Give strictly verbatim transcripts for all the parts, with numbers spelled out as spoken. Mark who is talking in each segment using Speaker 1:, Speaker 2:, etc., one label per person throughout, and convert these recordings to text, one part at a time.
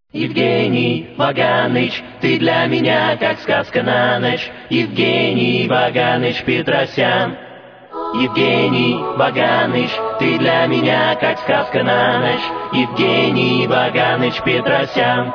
Speaker 1: Евгений Ваганыч, ты для меня как сказка на ночь. Евгений Ваганыч Петросян. Евгений Ваганыч, ты для меня как сказка на ночь. Евгений Ваганыч Петросян.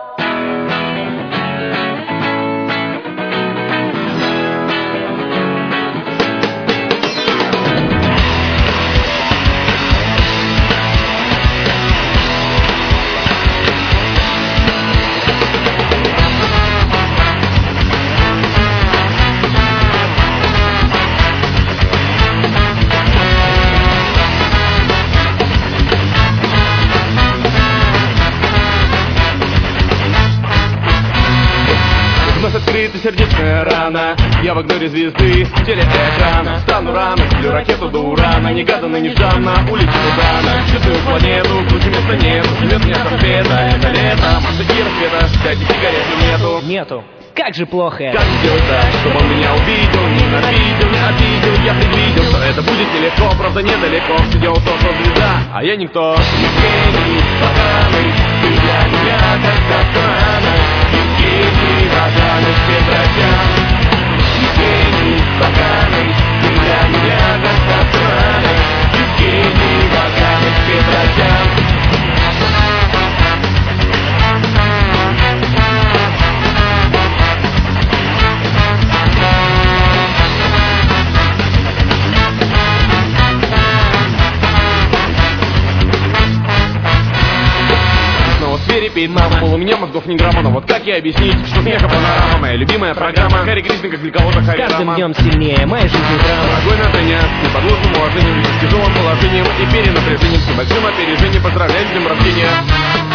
Speaker 2: Открыта сердечная рана, я в игноре звезды телеэкрана. Стану рано, сплю ракету до урана. Негаданно, нежданно улечу туда. Чувствую планету, круче места нету. Живет меня торпеда, это лето. Масса и рассвета, дайте сигарет нету.
Speaker 3: Нету. Как же плохо.
Speaker 2: Как сделать так, чтобы он меня увидел, ненавидел, не обидел. Я предвидел, что это будет нелегко. Правда недалеко, сидел сошла звезда, а я никто. Евгений Ваганыч, ты для меня как сказка на ночь. Евгений Ваганыч Петросян. Евгений Ваганыч, ты для меня как сказка на ночь. Евгений Ваганыч Петросян. Перепит, мама, мол, у меня мозгов не грамма. Но вот как я объяснить, что смеха панорама моя любимая программа. Харри Кришна, как для кого-то Харри Рама.
Speaker 3: Каждым днем сильнее, моя жизнь драма.
Speaker 2: Дорогой Натаня, с неподложным уважением, с тяжелым положением и перенапряжением, с небольшим опережением. Поздравляю с днем рождения.